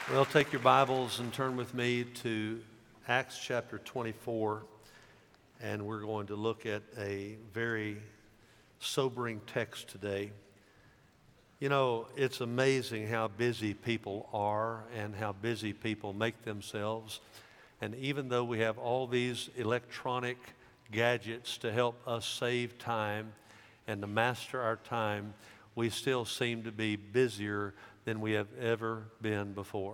Well, take your Bibles and turn with me to Acts chapter 24, and we're going to look at a very sobering text today. You know, it's amazing how busy people are and how busy people make themselves. And even though we have all these electronic gadgets to help us save time and to master our time, we still seem to be busier than we have ever been before.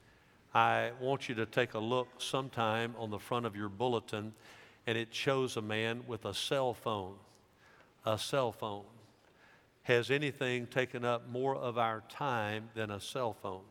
I want you to take a look sometime on the front of your bulletin, and it shows a man with a cell phone. A cell phone. Has anything taken up more of our time than a cell phone?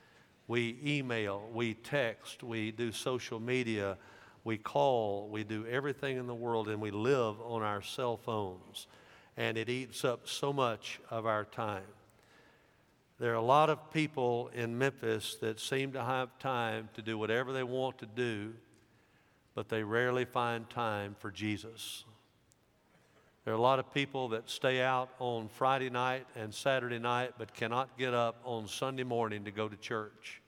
We email, we text, we do social media, we call, we do everything in the world, and we live on our cell phones. And it eats up so much of our time. There are a lot of people in Memphis that seem to have time to do whatever they want to do, but they rarely find time for Jesus. There are a lot of people that stay out on Friday night and Saturday night, but cannot get up on Sunday morning to go to church.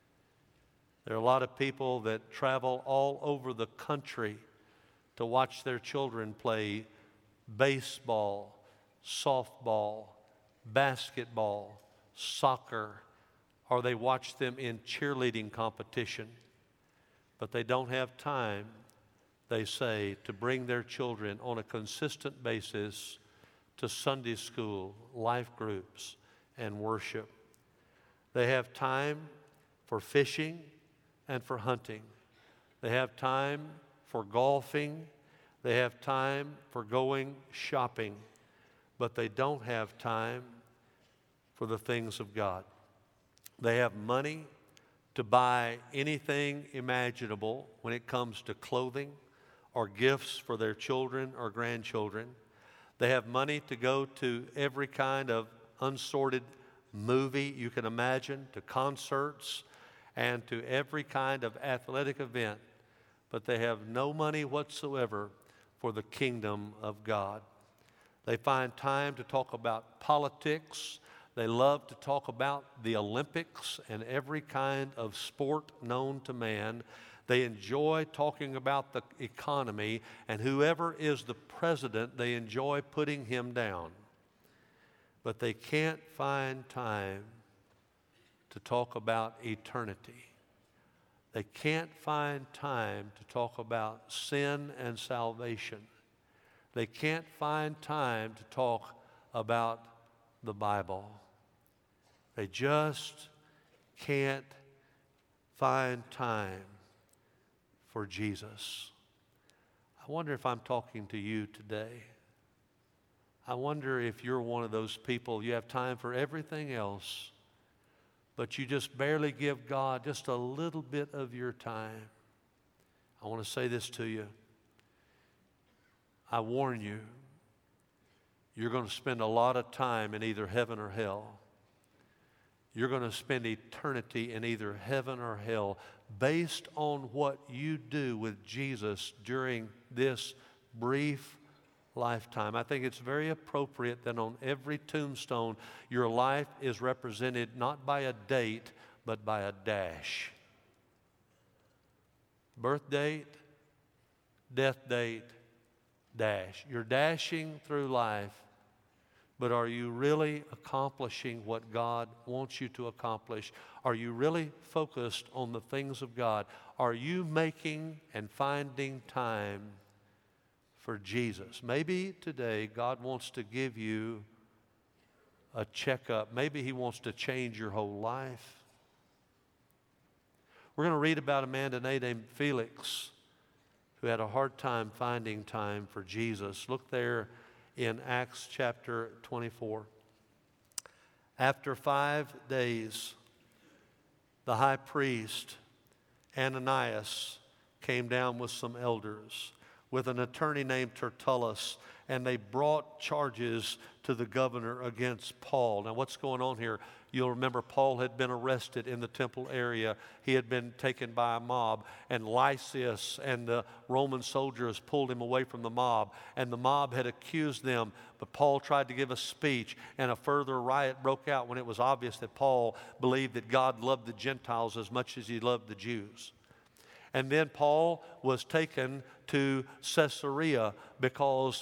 There are a lot of people that travel all over the country to watch their children play baseball, softball, basketball, soccer, or they watch them in cheerleading competition. But they don't have time, they say, to bring their children on a consistent basis to Sunday school, life groups, and worship. They have time for fishing and for hunting. They have time for golfing. They have time for going shopping. But they don't have time for the things of God. They have money to buy anything imaginable when it comes to clothing or gifts for their children or grandchildren. They have money to go to every kind of unsorted movie you can imagine, to concerts, and to every kind of athletic event. But they have no money whatsoever for the kingdom of God. They find time to talk about politics. They love to talk about the Olympics and every kind of sport known to man. They enjoy talking about the economy, and whoever is the president, they enjoy putting him down. But they can't find time to talk about eternity. They can't find time to talk about sin and salvation. They can't find time to talk about the Bible. They just can't find time for Jesus. I wonder if I'm talking to you today. I wonder if you're one of those people, you have time for everything else, but you just barely give God just a little bit of your time. I want to say this to you. I warn you, you're going to spend a lot of time in either heaven or hell. You're going to spend eternity in either heaven or hell based on what you do with Jesus during this brief lifetime. I think it's very appropriate that on every tombstone, your life is represented not by a date, but by a dash. Birth date, death date, dash. You're dashing through life. But are you really accomplishing what God wants you to accomplish? Are you really focused on the things of God? Are you making and finding time for Jesus? Maybe today God wants to give you a checkup. Maybe He wants to change your whole life. We're going to read about a man today named Felix who had a hard time finding time for Jesus. Look there in Acts chapter 24. After 5 days, the high priest, Ananias, came down with some elders, with an attorney named Tertullus and they brought charges to the governor against Paul. Now, what's going on here? You'll remember Paul had been arrested in the temple area. He had been taken by a mob, and Lysias and the Roman soldiers pulled him away from the mob, and the mob had accused them, but Paul tried to give a speech, and a further riot broke out when it was obvious that Paul believed that God loved the Gentiles as much as he loved the Jews. And then Paul was taken to Caesarea because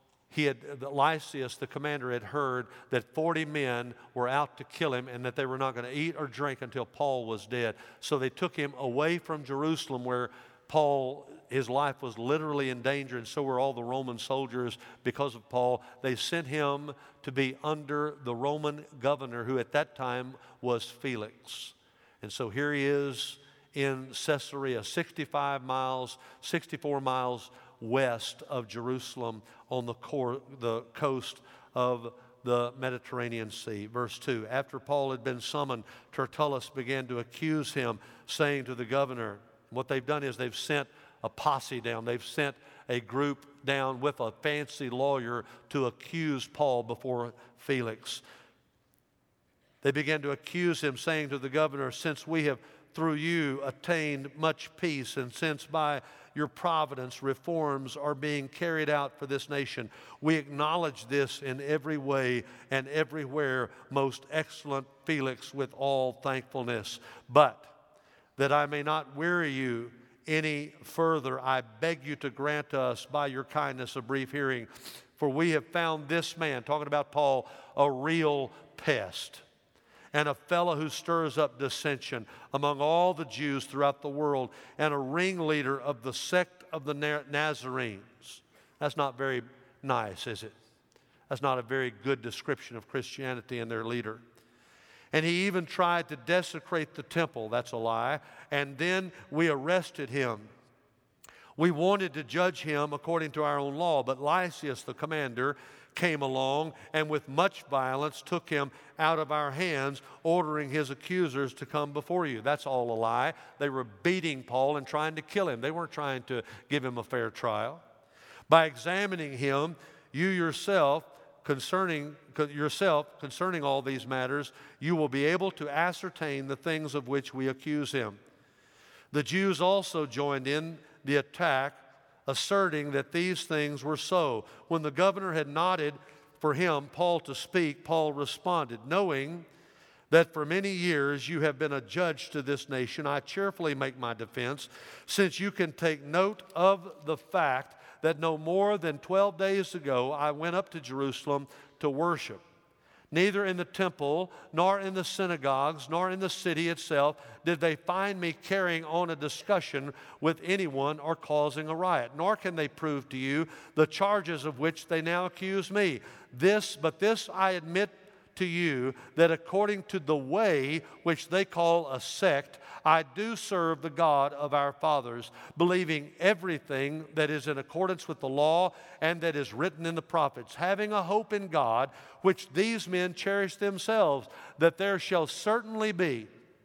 Lysias, the commander, had heard that 40 men were out to kill him and that they were not going to eat or drink until Paul was dead. So they took him away from Jerusalem, where his life was literally in danger, and so were all the Roman soldiers because of Paul. They sent him to be under the Roman governor, who at that time was Felix. And so here he is in Caesarea, 64 miles west of Jerusalem on the coast of the Mediterranean Sea. Verse 2, after Paul had been summoned, Tertullus began to accuse him, saying to the governor, what they've done is they've sent a posse down. They've sent a group down with a fancy lawyer to accuse Paul before Felix. They began to accuse him, saying to the governor, since we have through you attained much peace, and since by your providence reforms are being carried out for this nation, we acknowledge this in every way and everywhere, most excellent Felix, with all thankfulness. But that I may not weary you any further, I beg you to grant us by your kindness a brief hearing, for we have found this man, talking about Paul, a real pest, and a fellow who stirs up dissension among all the Jews throughout the world, and a ringleader of the sect of the Nazarenes. That's not very nice, is it? That's not a very good description of Christianity and their leader. And he even tried to desecrate the temple. That's a lie. And then we arrested him. We wanted to judge him according to our own law, but Lysias, the commander, came along and with much violence took him out of our hands, ordering his accusers to come before you. That's all a lie. They were beating Paul and trying to kill him. They weren't trying to give him a fair trial. By examining him, yourself concerning all these matters, you will be able to ascertain the things of which we accuse him. The Jews also joined in the attack, asserting that these things were so. When the governor had nodded for him, Paul, to speak, Paul responded, knowing that for many years you have been a judge to this nation, I cheerfully make my defense, since you can take note of the fact that no more than 12 days ago I went up to Jerusalem to worship. Neither in the temple, nor in the synagogues, nor in the city itself did they find me carrying on a discussion with anyone or causing a riot. Nor can they prove to you the charges of which they now accuse me. But this I admit to you, that according to the way which they call a sect, I do serve the God of our fathers, believing everything that is in accordance with the law and that is written in the prophets, having a hope in God, which these men cherish themselves, that there shall certainly be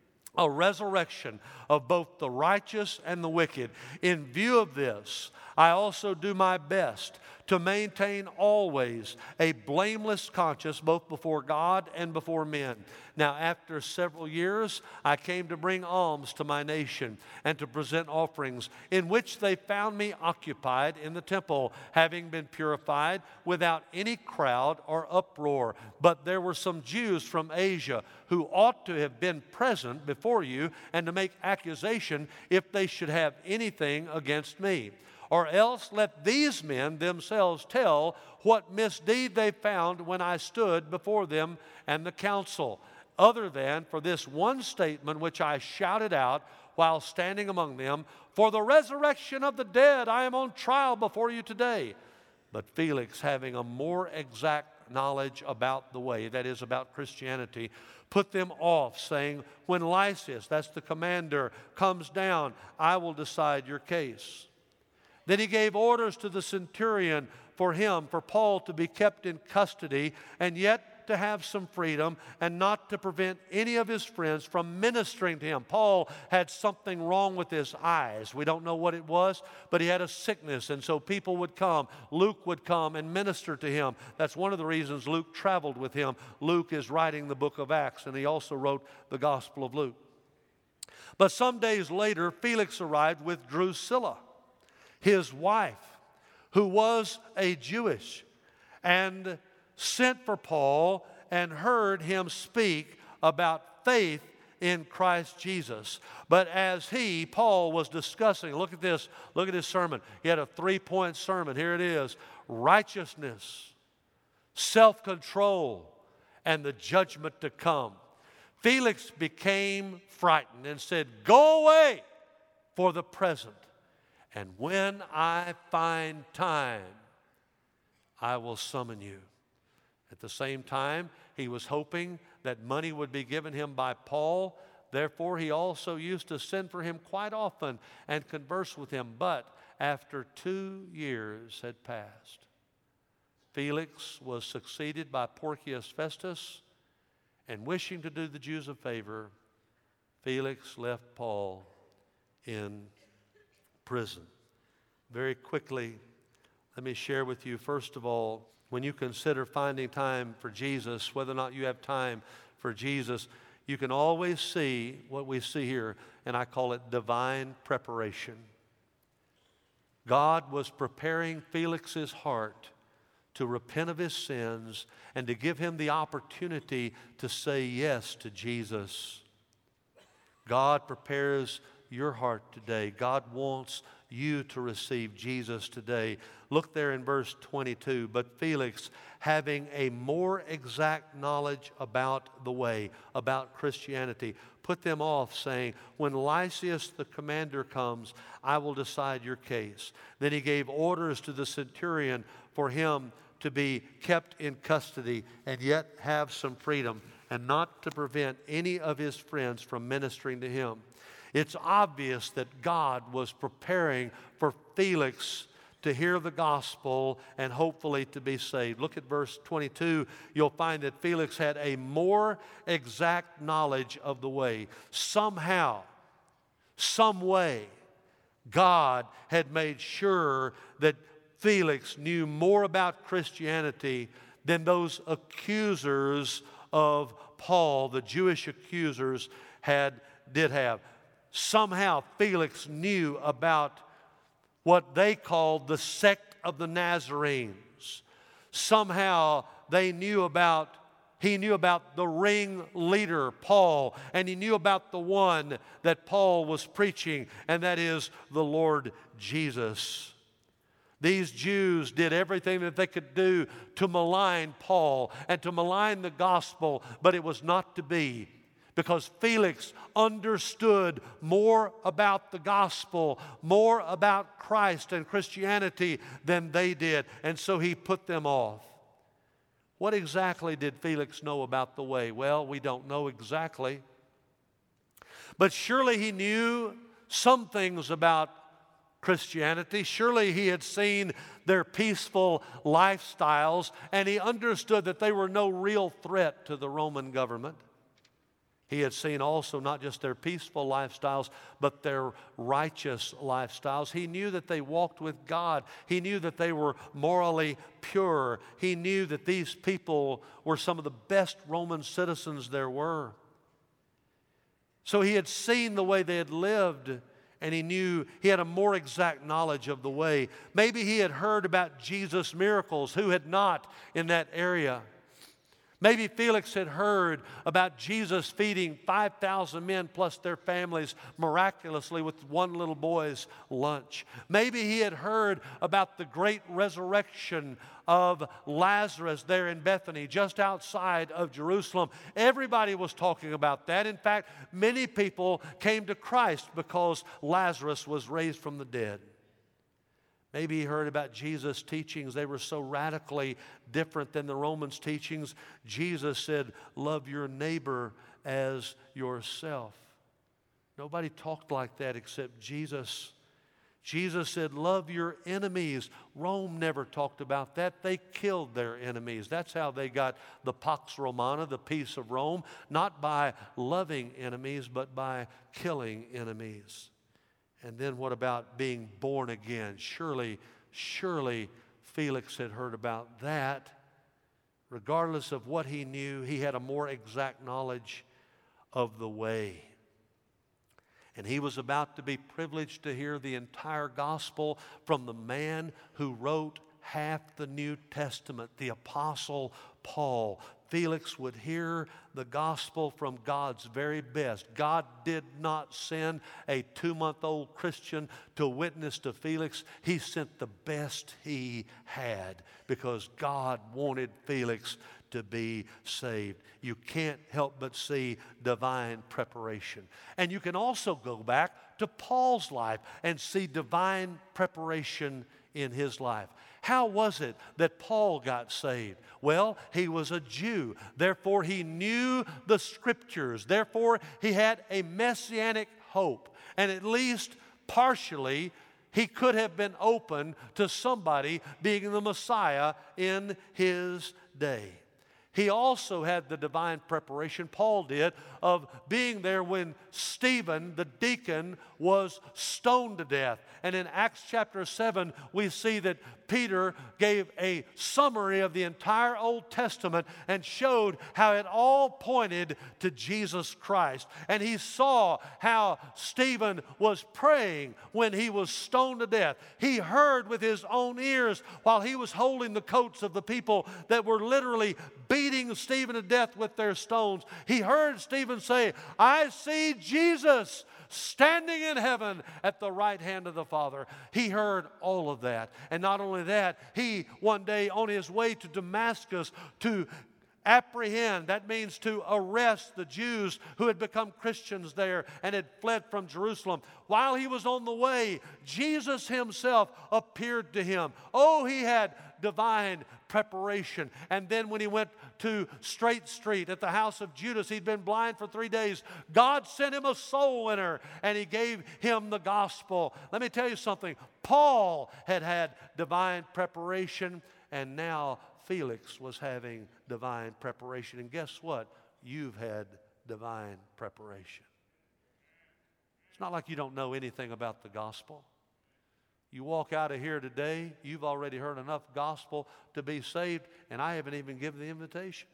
a resurrection of both the righteous and the wicked. In view of this, I also do my best to maintain always a blameless conscience both before God and before men. Now, after several years, I came to bring alms to my nation and to present offerings, in which they found me occupied in the temple, having been purified without any crowd or uproar. But there were some Jews from Asia who ought to have been present before you and to make accusation if they should have anything against me. Or else let these men themselves tell what misdeed they found when I stood before them and the council, other than for this one statement which I shouted out while standing among them, for the resurrection of the dead I am on trial before you today. But Felix, having a more exact knowledge about the way, that is, about Christianity, put them off, saying, when Lysias, that's the commander, comes down, I will decide your case. Then he gave orders to the centurion for Paul to be kept in custody, and yet to have some freedom and not to prevent any of his friends from ministering to him. Paul had something wrong with his eyes. We don't know what it was, but he had a sickness, and so people would come. Luke would come and minister to him. That's one of the reasons Luke traveled with him. Luke is writing the book of Acts, and he also wrote the Gospel of Luke. But some days later, Felix arrived with Drusilla, his wife, who was a Jewish, and sent for Paul and heard him speak about faith in Christ Jesus. But as Paul was discussing, look at this, look at his sermon. He had a 3-point sermon. Here it is: righteousness, self-control, and the judgment to come. Felix became frightened and said, "Go away for the present, and when I find time, I will summon you." At the same time, he was hoping that money would be given him by Paul. Therefore, he also used to send for him quite often and converse with him. But after 2 years had passed, Felix was succeeded by Porcius Festus, and wishing to do the Jews a favor, Felix left Paul in prison. Very quickly, let me share with you, first of all, when you consider finding time for Jesus, whether or not you have time for Jesus, you can always see what we see here, and I call it divine preparation. God was preparing Felix's heart to repent of his sins and to give him the opportunity to say yes to Jesus. God prepares your heart today. God wants you to receive Jesus today. Look there in verse 22. But Felix, having a more exact knowledge about the way, about Christianity, put them off, saying, "When Lysias the commander comes, I will decide your case." Then he gave orders to the centurion for him to be kept in custody and yet have some freedom, and not to prevent any of his friends from ministering to him. It's obvious that God was preparing for Felix to hear the gospel and hopefully to be saved. Look at verse 22. You'll find that Felix had a more exact knowledge of the way. Somehow, some way, God had made sure that Felix knew more about Christianity than those accusers of Paul, the Jewish accusers, did have. Somehow Felix knew about what they called the sect of the Nazarenes. Somehow he knew about the ringleader, Paul, and he knew about the one that Paul was preaching, and that is the Lord Jesus. These Jews did everything that they could do to malign Paul and to malign the gospel, but it was not to be, because Felix understood more about the gospel, more about Christ and Christianity than they did, and so he put them off. What exactly did Felix know about the way? Well, we don't know exactly, but surely he knew some things about Christianity. Surely he had seen their peaceful lifestyles, and he understood that they were no real threat to the Roman government. He had seen also not just their peaceful lifestyles, but their righteous lifestyles. He knew that they walked with God. He knew that they were morally pure. He knew that these people were some of the best Roman citizens there were. So he had seen the way they had lived, and he knew he had a more exact knowledge of the way. Maybe he had heard about Jesus' miracles. Who had not in that area? Maybe Felix had heard about Jesus feeding 5,000 men plus their families miraculously with one little boy's lunch. Maybe he had heard about the great resurrection of Lazarus there in Bethany, just outside of Jerusalem. Everybody was talking about that. In fact, many people came to Christ because Lazarus was raised from the dead. Maybe he heard about Jesus' teachings. They were so radically different than the Romans' teachings. Jesus said, "Love your neighbor as yourself." Nobody talked like that except Jesus. Jesus said, love your enemies. Rome never talked about that. They killed their enemies. That's how they got the Pax Romana, the peace of Rome, not by loving enemies, but by killing enemies. And then what about being born again? Surely Felix had heard about that. Regardless of what he knew, he had a more exact knowledge of the way. And he was about to be privileged to hear the entire gospel from the man who wrote half the New Testament, the Apostle Paul. Felix would hear the gospel from God's very best. God did not send a 2-month-old Christian to witness to Felix. He sent the best he had because God wanted Felix to be saved. You can't help but see divine preparation. And you can also go back to Paul's life and see divine preparation in his life. How was it that Paul got saved? Well, he was a Jew. Therefore, he knew the Scriptures. Therefore, he had a messianic hope. And at least partially, he could have been open to somebody being the Messiah in his day. He also had the divine preparation, Paul did, of being there when Stephen, the deacon, was stoned to death. And in Acts chapter 7, we see that Peter gave a summary of the entire Old Testament and showed how it all pointed to Jesus Christ. And he saw how Stephen was praying when he was stoned to death. He heard with his own ears while he was holding the coats of the people that were literally beating Stephen to death with their stones. He heard Stephen say, I see Jesus standing in heaven at the right hand of the Father. He heard all of that. And not only that, he one day on his way to Damascus to apprehend, that means to arrest the Jews who had become Christians there and had fled from Jerusalem. While he was on the way, Jesus himself appeared to him. Oh, he had divine preparation. And then when he went to Straight Street at the house of Judas, he'd been blind for 3 days. God sent him a soul winner and he gave him the gospel. Let me tell you something. Paul had had divine preparation, and now Felix was having divine preparation. And guess what? You've had divine preparation. It's not like you don't know anything about the gospel. You walk out of here today, you've already heard enough gospel to be saved, and I haven't even given the invitation.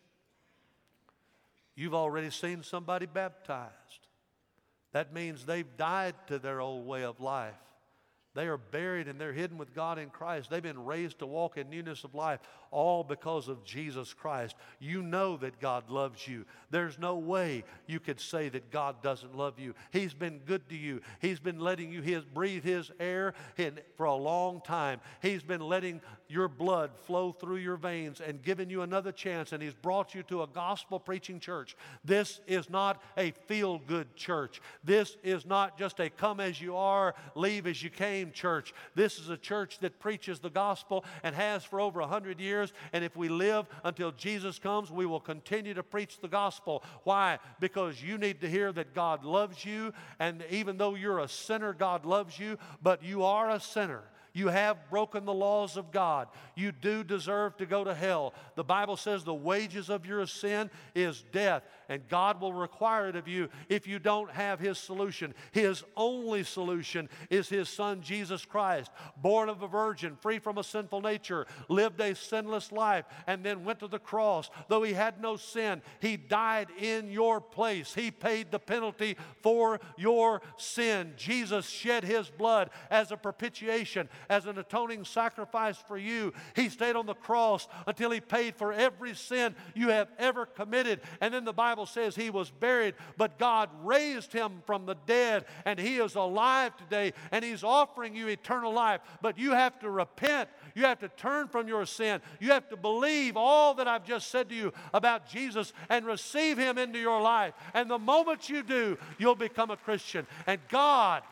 You've already seen somebody baptized. That means they've died to their old way of life. They are buried and they're hidden with God in Christ. They've been raised to walk in newness of life, all because of Jesus Christ. You know that God loves you. There's no way you could say that God doesn't love you. He's been good to you. He's been letting you breathe His air for a long time. He's been letting your blood flow through your veins and giving you another chance, and He's brought you to a gospel-preaching church. This is not a feel-good church. This is not just a come-as-you-are, leave-as-you-came church. This is a church that preaches the gospel and has for over 100 years. And if we live until Jesus comes, we will continue to preach the gospel. Why? Because you need to hear that God loves you. And even though you're a sinner, God loves you. But you are a sinner. You have broken the laws of God. You do deserve to go to hell. The Bible says the wages of your sin is death, and God will require it of you if you don't have His solution. His only solution is His Son, Jesus Christ, born of a virgin, free from a sinful nature, lived a sinless life, and then went to the cross. Though He had no sin, He died in your place. He paid the penalty for your sin. Jesus shed His blood as a propitiation, as an atoning sacrifice for you. He stayed on the cross until He paid for every sin you have ever committed. And then the Bible says He was buried, but God raised Him from the dead, and He is alive today, and He's offering you eternal life. But you have to repent. You have to turn from your sin. You have to believe all that I've just said to you about Jesus and receive Him into your life. And the moment you do, you'll become a Christian. And God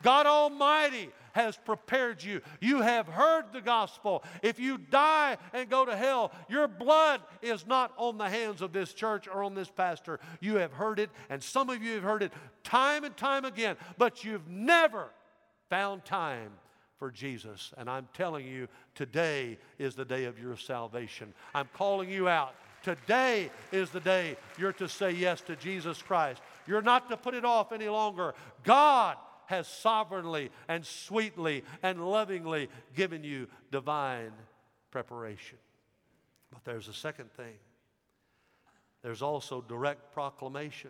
Almighty has prepared you. You have heard the gospel. If you die and go to hell, your blood is not on the hands of this church or on this pastor. You have heard it, and some of you have heard it time and time again, but you've never found time for Jesus. And I'm telling you, today is the day of your salvation. I'm calling you out. Today is the day you're to say yes to Jesus Christ. You're not to put it off any longer. God has sovereignly and sweetly and lovingly given you divine preparation. But there's a second thing. There's also direct proclamation.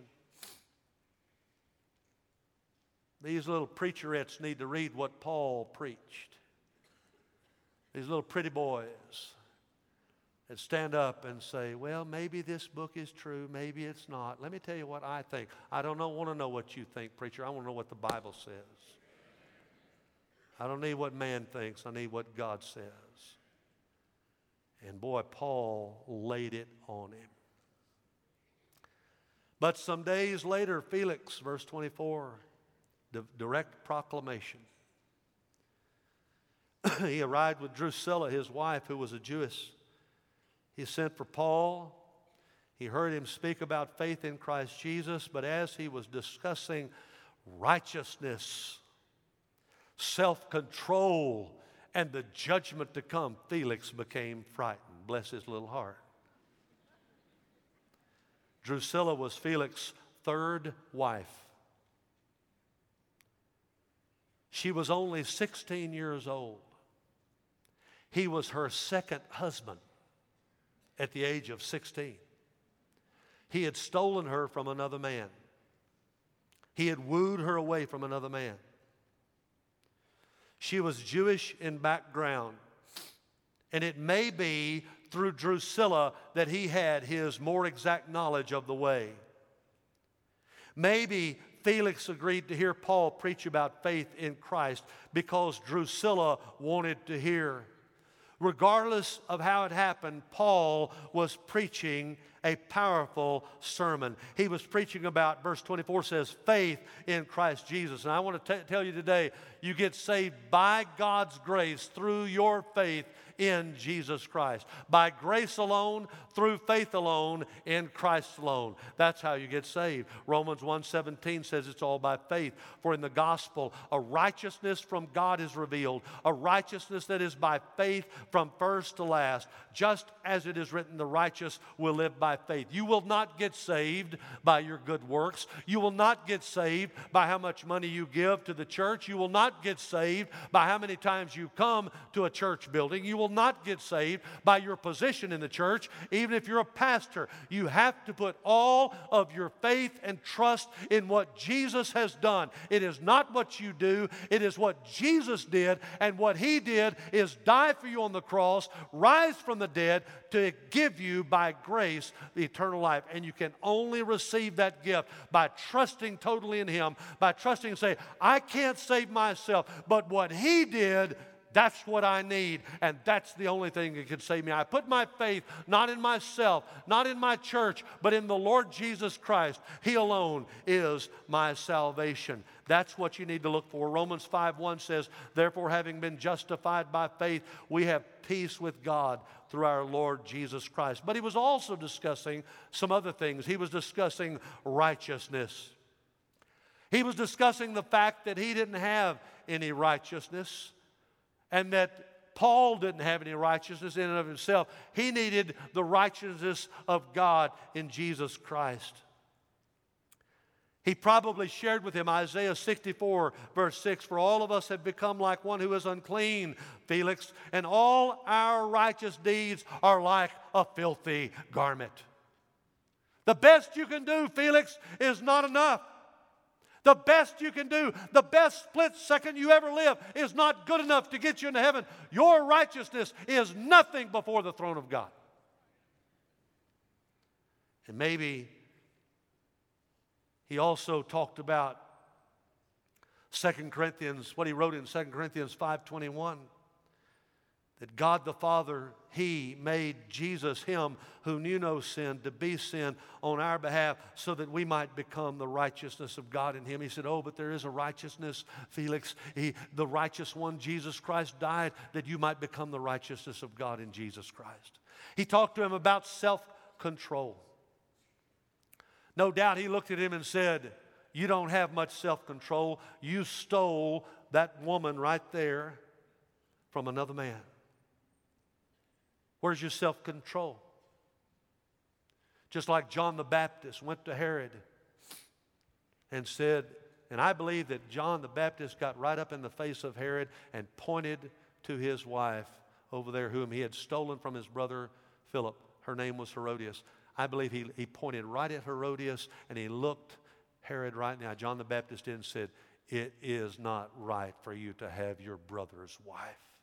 These little preacherettes need to read what Paul preached. These little pretty boys that stand up and say, well, maybe this book is true, maybe it's not. Let me tell you what I think. I don't want to know what you think, preacher. I want to know what the Bible says. I don't need what man thinks. I need what God says. And boy, Paul laid it on him. But some days later, Felix, verse 24, direct proclamation. He arrived with Drusilla, his wife, who was a Jewess. He sent for Paul. He heard him speak about faith in Christ Jesus, but as he was discussing righteousness, self-control, and the judgment to come, Felix became frightened. Bless his little heart. Drusilla was Felix's third wife. She was only 16 years old. He was her second husband at the age of 16. He had stolen her from another man. He had wooed her away from another man. She was Jewish in background. And it may be through Drusilla that he had his more exact knowledge of the way. Maybe Felix agreed to hear Paul preach about faith in Christ because Drusilla wanted to hear. Regardless of how it happened, Paul was preaching a powerful sermon. He was preaching about, verse 24 says, faith in Christ Jesus. And I want to tell you today, you get saved by God's grace through your faith in Jesus Christ. By grace alone, through faith alone, in Christ alone. That's how you get saved. Romans 1:17 says it's all by faith. For in the gospel, a righteousness from God is revealed, a righteousness that is by faith from first to last. Just as it is written, the righteous will live by faith. You will not get saved by your good works. You will not get saved by how much money you give to the church. You will not get saved by how many times you come to a church building. You will not get saved by your position in the church, even if you're a pastor. You have to put all of your faith and trust in what Jesus has done. It is not what you do. It is what Jesus did, and what He did is die for you on the cross, rise from the dead to give you by grace the eternal life. And you can only receive that gift by trusting totally in Him, by trusting and say, I can't save myself, but what He did, that's what I need, and that's the only thing that can save me. I put my faith not in myself, not in my church, but in the Lord Jesus Christ. He alone is my salvation. That's what you need to look for. Romans 5:1 says, therefore, having been justified by faith, we have peace with God through our Lord Jesus Christ. But he was also discussing some other things. He was discussing righteousness. He was discussing the fact that he didn't have any righteousness, and that Paul didn't have any righteousness in and of himself. He needed the righteousness of God in Jesus Christ. He probably shared with him Isaiah 64, verse 6, for all of us have become like one who is unclean, Felix, and all our righteous deeds are like a filthy garment. The best you can do, Felix, is not enough. The best you can do, the best split second you ever live is not good enough to get you into heaven. Your righteousness is nothing before the throne of God. And maybe he also talked about 2 Corinthians, what he wrote in 2 Corinthians 5:21, that God the Father, He made Jesus, Him who knew no sin, to be sin on our behalf so that we might become the righteousness of God in Him. He said, oh, but there is a righteousness, Felix. The righteous one, Jesus Christ, died that you might become the righteousness of God in Jesus Christ. He talked to him about self-control. No doubt he looked at him and said, you don't have much self-control. You stole that woman right there from another man? Where's your self-control? Just like John the Baptist went to Herod and said, and I believe that John the Baptist got right up in the face of Herod and pointed to his wife over there whom he had stolen from his brother Philip. Her name was Herodias. I believe he pointed right at Herodias and he looked Herod right now. John the Baptist did and said, it is not right for you to have your brother's wife.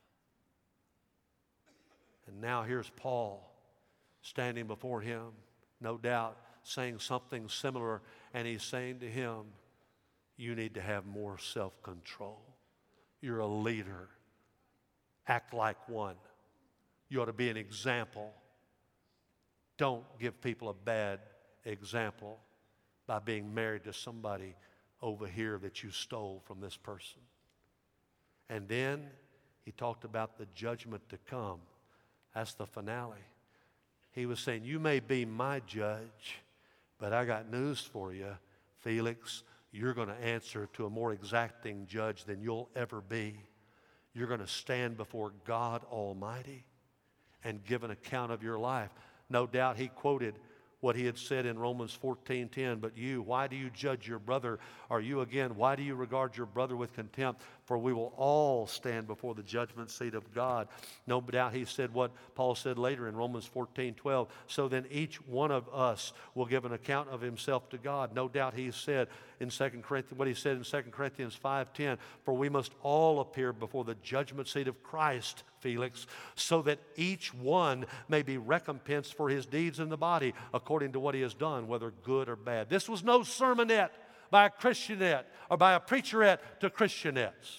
And now here's Paul standing before him, no doubt saying something similar, and he's saying to him, you need to have more self-control. You're a leader. Act like one. You ought to be an example. Don't give people a bad example by being married to somebody over here that you stole from this person. And then he talked about the judgment to come. That's the finale. He was saying, you may be my judge, but I got news for you, Felix. You're going to answer to a more exacting judge than you'll ever be. You're going to stand before God Almighty and give an account of your life. No doubt he quoted what he had said in Romans 14:10, but you, why do you judge your brother? Or you again, why do you regard your brother with contempt? For we will all stand before the judgment seat of God. No doubt he said what Paul said later in Romans 14:12. So then each one of us will give an account of himself to God. No doubt he said in 2 Corinthians, what he said in 2 Corinthians 5:10, for we must all appear before the judgment seat of Christ, Felix, so that each one may be recompensed for his deeds in the body according to what he has done, whether good or bad. This was no sermonette by a Christianette or by a preacherette to Christianettes.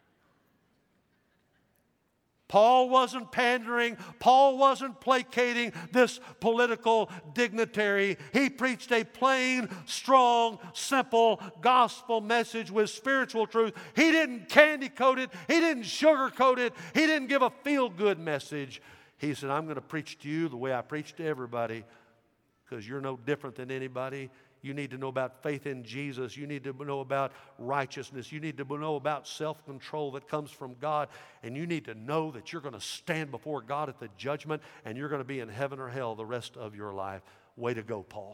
Paul wasn't pandering. Paul wasn't placating this political dignitary. He preached a plain, strong, simple gospel message with spiritual truth. He didn't candy coat it. He didn't sugarcoat it. He didn't give a feel-good message. He said, I'm going to preach to you the way I preach to everybody because you're no different than anybody. You need to know about faith in Jesus. You need to know about righteousness. You need to know about self-control that comes from God. And you need to know that you're going to stand before God at the judgment and you're going to be in heaven or hell the rest of your life. Way to go, Paul.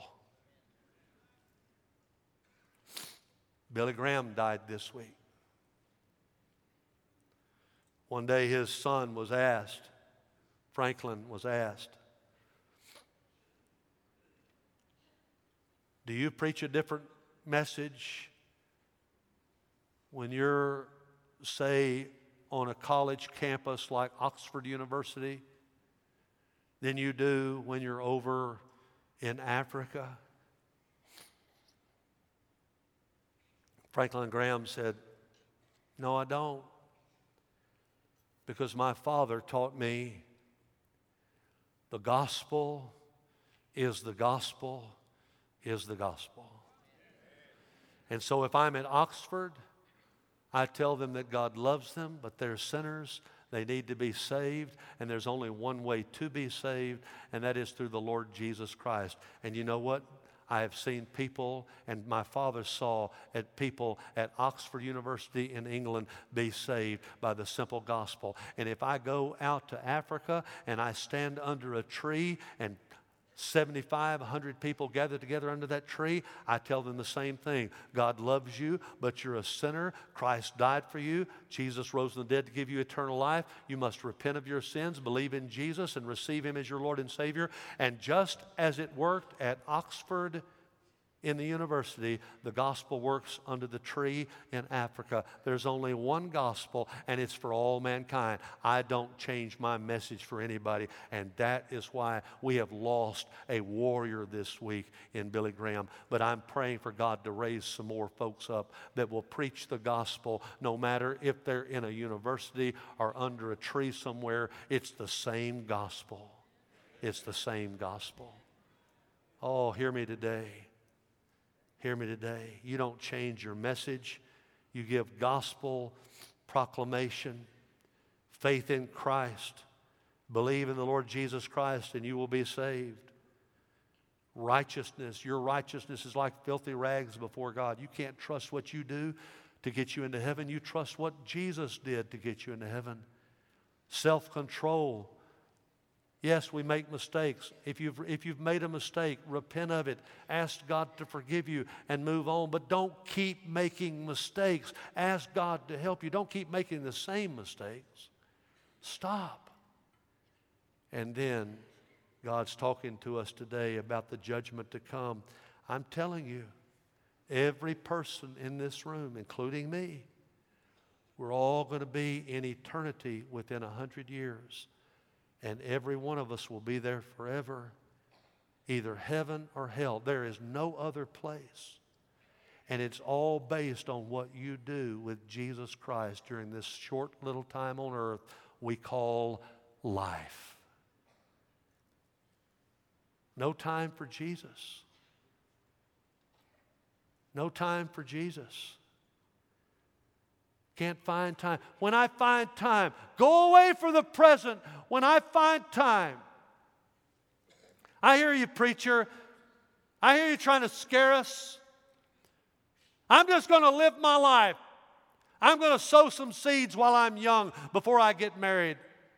Billy Graham died this week. One day his son was asked, Franklin was asked, do you preach a different message when you're, say, on a college campus like Oxford University than you do when you're over in Africa? Franklin Graham said, no, I don't. Because my father taught me the gospel is the gospel is the gospel. And so if I'm at Oxford, I tell them that God loves them, but they're sinners. They need to be saved, and there's only one way to be saved, and that is through the Lord Jesus Christ. And you know what? I have seen people, and my father saw people at Oxford University in England be saved by the simple gospel. And if I go out to Africa and I stand under a tree and 75, 100 people gather together under that tree, I tell them the same thing. God loves you, but you're a sinner. Christ died for you. Jesus rose from the dead to give you eternal life. You must repent of your sins, believe in Jesus, and receive Him as your Lord and Savior. And just as it worked at Oxford in the university, the gospel works under the tree in Africa. There's only one gospel, and it's for all mankind. I don't change my message for anybody, and that is why we have lost a warrior this week in Billy Graham. But I'm praying for God to raise some more folks up that will preach the gospel no matter if they're in a university or under a tree somewhere. It's the same gospel. It's the same gospel. Oh, hear me today. Hear me today. You don't change your message. You give gospel proclamation, faith in Christ, believe in the Lord Jesus Christ, and you will be saved. Righteousness, your righteousness is like filthy rags before God. You can't trust what you do to get you into heaven. You trust what Jesus did to get you into heaven. self-control. Yes, we make mistakes. If you've made a mistake, repent of it. Ask God to forgive you and move on. But don't keep making mistakes. Ask God to help you. Don't keep making the same mistakes. Stop. And then God's talking to us today about the judgment to come. I'm telling you, every person in this room, including me, we're all going to be in eternity within 100 years. And every one of us will be there forever, either heaven or hell. There is no other place. And it's all based on what you do with Jesus Christ during this short little time on earth we call life. No time for Jesus. No time for Jesus. Can't find time. When I find time, go away from the present. When I find time. I hear you, preacher. I hear you trying to scare us. I'm just going to live my life. I'm going to sow some seeds while I'm young before I get married.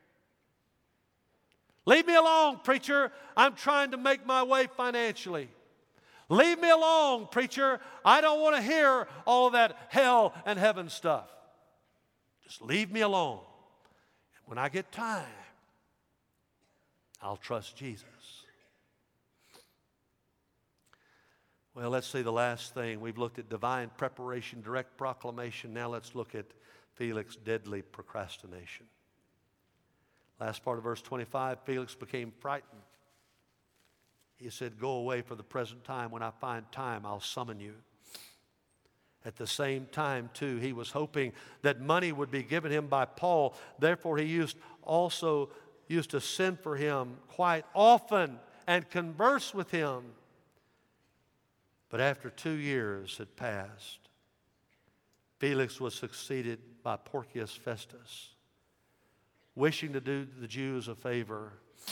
Leave me alone, preacher. I'm trying to make my way financially. Leave me alone, preacher. I don't want to hear all of that hell and heaven stuff. Just leave me alone. And when I get time, I'll trust Jesus. Well, let's see the last thing. We've looked at divine preparation, direct proclamation. Now let's look at Felix's deadly procrastination. Last part of verse 25, Felix became frightened. He said, go away for the present time. When I find time, I'll summon you. At the same time, too, he was hoping that money would be given him by Paul. Therefore, he also used to send for him quite often and converse with him. But after 2 years had passed, Felix was succeeded by Porcius Festus. Wishing to do the Jews a favor,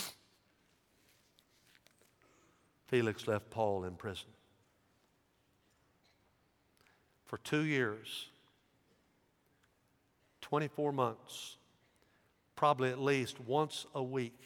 Felix left Paul in prison. For 2 years, 24 months, probably at least once a week,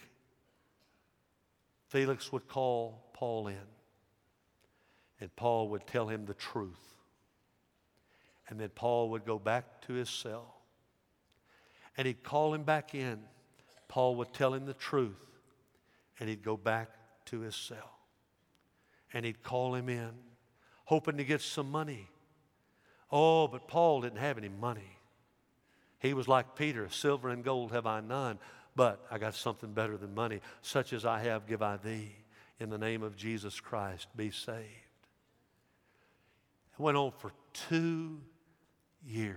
Felix would call Paul in. And Paul would tell him the truth. And then Paul would go back to his cell. And he'd call him back in. Paul would tell him the truth. And he'd go back to his cell. And he'd call him in, hoping to get some money. Oh, but Paul didn't have any money. He was like Peter, silver and gold have I none, but I got something better than money. Such as I have give I thee. In the name of Jesus Christ, be saved. It went on for 2 years.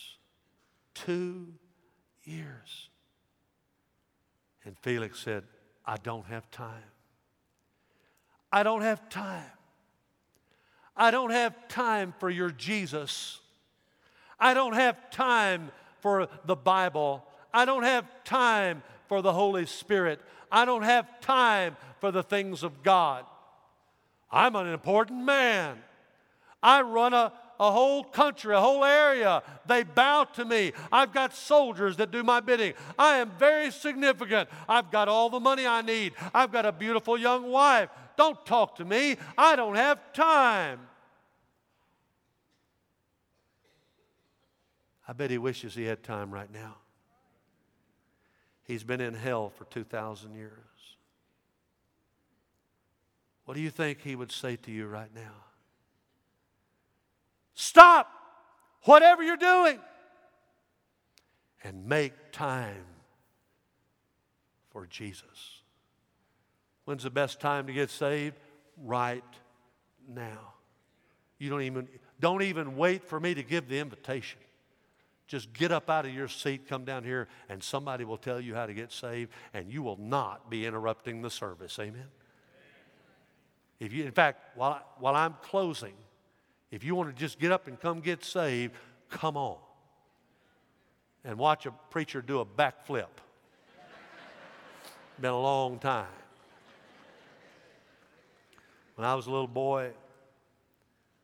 2 years. And Felix said, I don't have time. I don't have time. I don't have time for your Jesus. I don't have time for the Bible. I don't have time for the Holy Spirit. I don't have time for the things of God. I'm an important man. I run a whole country, a whole area. They bow to me. I've got soldiers that do my bidding. I am very significant. I've got all the money I need. I've got a beautiful young wife. Don't talk to me. I don't have time. I bet he wishes he had time right now. He's been in hell for 2,000 years. What do you think he would say to you right now? Stop whatever you're doing and make time for Jesus. When's the best time to get saved? Right now. You don't even wait for me to give the invitation. Just get up out of your seat, come down here, and somebody will tell you how to get saved, and you will not be interrupting the service. Amen? In fact, while I'm closing, if you want to just get up and come get saved, come on. And watch a preacher do a backflip. Been a long time. When I was a little boy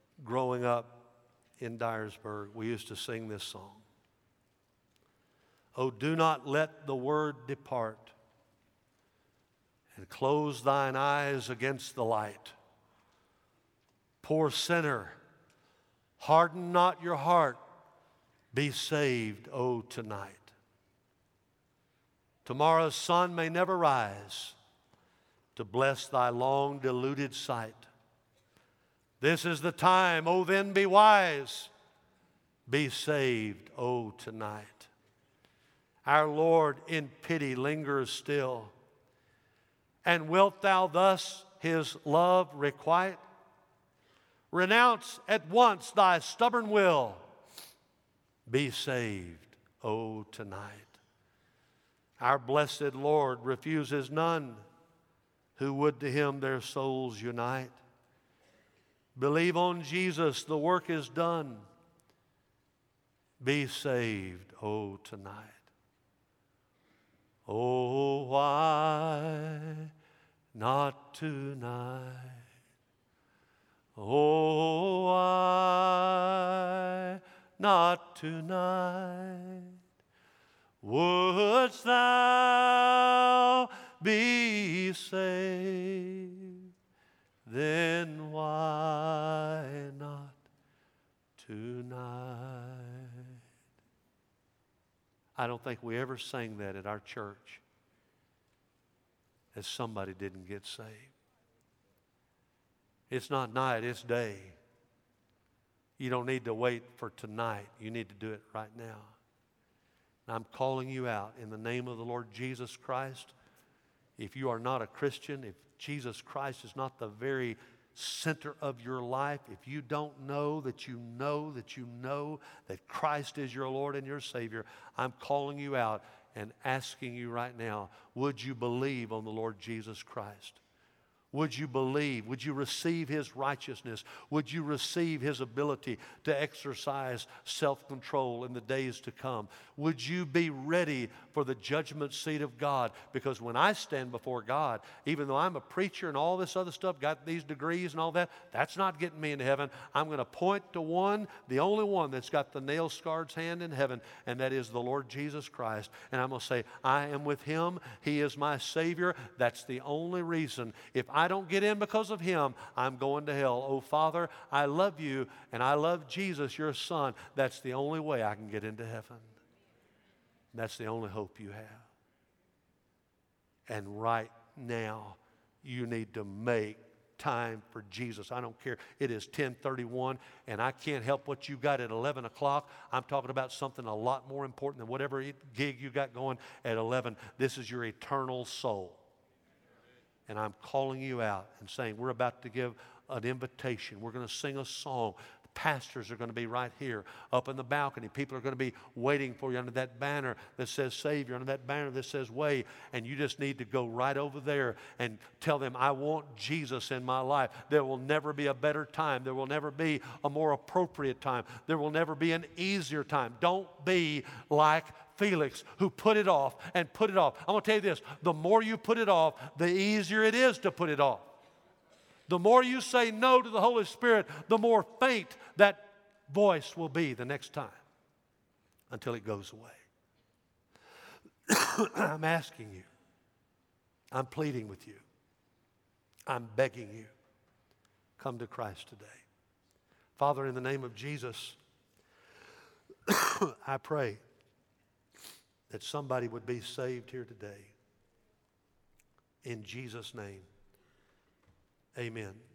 growing up in Dyersburg, we used to sing this song. Oh, do not let the word depart, and close thine eyes against the light. Poor sinner, harden not your heart. Be saved, oh, tonight. Tomorrow's sun may never rise to bless thy long deluded sight. This is the time, oh, then be wise. Be saved, oh, tonight. Our Lord in pity lingers still. And wilt thou thus his love requite? Renounce at once thy stubborn will. Be saved, oh, tonight. Our blessed Lord refuses none who would to him their souls unite. Believe on Jesus, the work is done. Be saved, oh, tonight. Oh, why not tonight? Oh, why not tonight? Wouldst thou be saved? Then why not tonight? I don't think we ever sang that at our church as somebody didn't get saved. It's not night, it's day. You don't need to wait for tonight. You need to do it right now. And I'm calling you out in the name of the Lord Jesus Christ. If you are not a Christian, if Jesus Christ is not the very center of your life, if you don't know that you know that you know that Christ is your Lord and your Savior, I'm calling you out and asking you right now, would you believe on the Lord Jesus Christ? Would you believe? Would you receive His righteousness? Would you receive His ability to exercise self-control in the days to come? Would you be ready for the judgment seat of God? Because when I stand before God, even though I'm a preacher and all this other stuff, got these degrees and all that, that's not getting me into heaven. I'm going to point to one, the only one that's got the nail-scarred hand in heaven, and that is the Lord Jesus Christ. And I'm going to say, I am with Him. He is my Savior. That's the only reason. If I don't get in because of Him, I'm going to hell. Oh, Father, I love you, and I love Jesus, your Son. That's the only way I can get into heaven. That's the only hope you have. And right now, you need to make time for Jesus. I don't care. It is 10:31, and I can't help what you got at 11 o'clock. I'm talking about something a lot more important than whatever gig you got going at 11. This is your eternal soul. And I'm calling you out and saying, we're about to give an invitation. We're going to sing a song. The pastors are going to be right here up in the balcony. People are going to be waiting for you under that banner that says Savior, under that banner that says Way. And you just need to go right over there and tell them, I want Jesus in my life. There will never be a better time. There will never be a more appropriate time. There will never be an easier time. Don't be like Felix, who put it off and put it off. I'm going to tell you this, the more you put it off, the easier it is to put it off. The more you say no to the Holy Spirit, the more faint that voice will be the next time until it goes away. I'm asking you. I'm pleading with you. I'm begging you. Come to Christ today. Father, in the name of Jesus, I pray that somebody would be saved here today. In Jesus' name, amen.